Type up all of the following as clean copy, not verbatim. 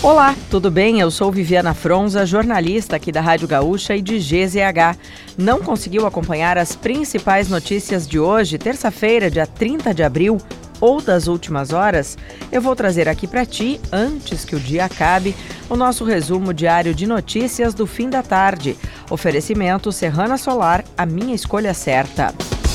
Olá, tudo bem? Eu sou Viviana Fronza, jornalista aqui da Rádio Gaúcha e de GZH. Não conseguiu acompanhar as principais notícias de hoje, terça-feira, dia 30 de abril, ou das últimas horas? Eu vou trazer aqui para ti, antes que o dia acabe, o nosso resumo diário de notícias do fim da tarde. Oferecimento Serrana Solar, a minha escolha certa.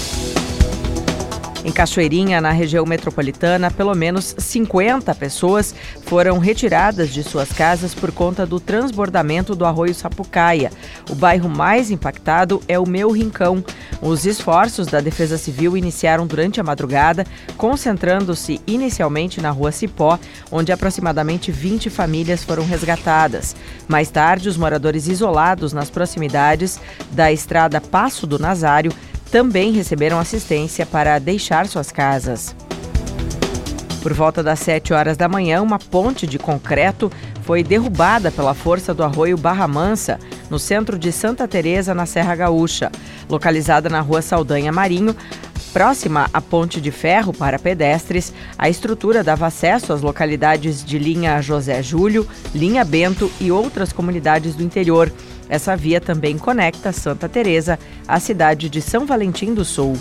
Em Cachoeirinha, na região metropolitana, pelo menos 50 pessoas foram retiradas de suas casas por conta do transbordamento do arroio Sapucaia. O bairro mais impactado é o Meu Rincão. Os esforços da Defesa Civil iniciaram durante a madrugada, concentrando-se inicialmente na rua Cipó, onde aproximadamente 20 famílias foram resgatadas. Mais tarde, os moradores isolados nas proximidades da estrada Passo do Nazário também receberam assistência para deixar suas casas. Por volta das 7 horas da manhã, uma ponte de concreto foi derrubada pela força do arroio Barra Mansa, no centro de Santa Teresa, na Serra Gaúcha. Localizada na rua Saldanha Marinho, próxima à ponte de ferro para pedestres, a estrutura dava acesso às localidades de Linha José Júlio, Linha Bento e outras comunidades do interior. Essa via também conecta Santa Teresa à cidade de São Valentim do Sul.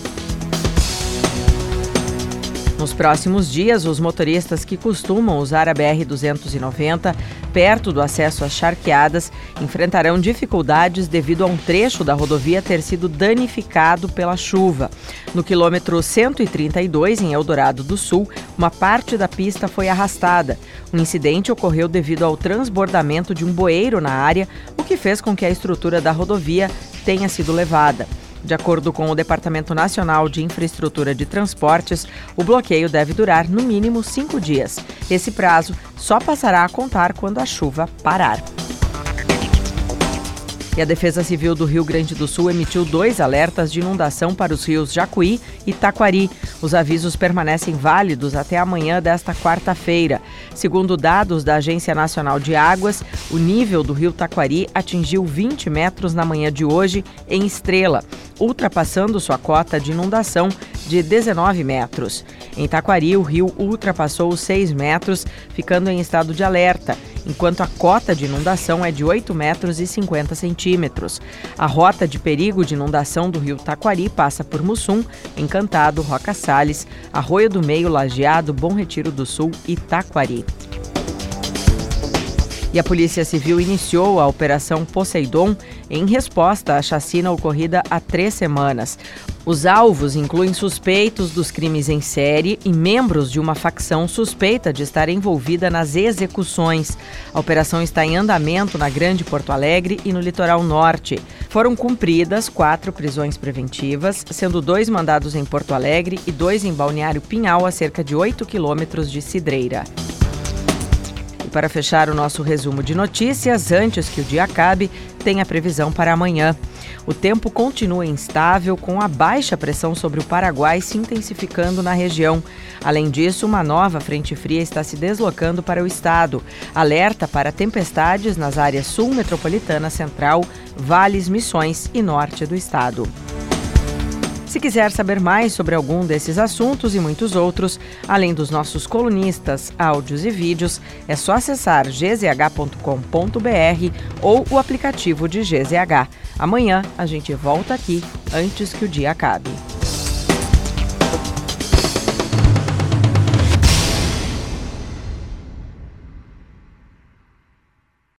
Nos próximos dias, os motoristas que costumam usar a BR-290 perto do acesso às charqueadas enfrentarão dificuldades devido a um trecho da rodovia ter sido danificado pela chuva. No quilômetro 132, em Eldorado do Sul, uma parte da pista foi arrastada. O incidente ocorreu devido ao transbordamento de um bueiro na área, o que fez com que a estrutura da rodovia tenha sido levada. De acordo com o Departamento Nacional de Infraestrutura de Transportes, o bloqueio deve durar no mínimo 5 dias. Esse prazo só passará a contar quando a chuva parar. E a Defesa Civil do Rio Grande do Sul emitiu 2 alertas de inundação para os rios Jacuí e Taquari. Os avisos permanecem válidos até amanhã desta quarta-feira. Segundo dados da Agência Nacional de Águas, o nível do rio Taquari atingiu 20 metros na manhã de hoje em Estrela, ultrapassando sua cota de inundação de 19 metros. Em Taquari, o rio ultrapassou os 6 metros, ficando em estado de alerta, enquanto a cota de inundação é de 8 metros e 50 centímetros. A rota de perigo de inundação do rio Taquari passa por Mussum, Encantado, Roca Salles, Arroio do Meio, Lajeado, Bom Retiro do Sul e Taquari. E a Polícia Civil iniciou a Operação Poseidon em resposta à chacina ocorrida há 3 semanas. Os alvos incluem suspeitos dos crimes em série e membros de uma facção suspeita de estar envolvida nas execuções. A operação está em andamento na Grande Porto Alegre e no Litoral Norte. Foram cumpridas 4 prisões preventivas, sendo 2 mandados em Porto Alegre e 2 em Balneário Pinhal, a cerca de 8 quilômetros de Cidreira. Para fechar o nosso resumo de notícias, antes que o dia acabe, tem a previsão para amanhã. O tempo continua instável, com a baixa pressão sobre o Paraguai se intensificando na região. Além disso, uma nova frente fria está se deslocando para o estado. Alerta para tempestades nas áreas sul metropolitana, central, vales, Missões e norte do estado. Se quiser saber mais sobre algum desses assuntos e muitos outros, além dos nossos colunistas, áudios e vídeos, é só acessar gzh.com.br ou o aplicativo de GZH. Amanhã a gente volta aqui antes que o dia acabe.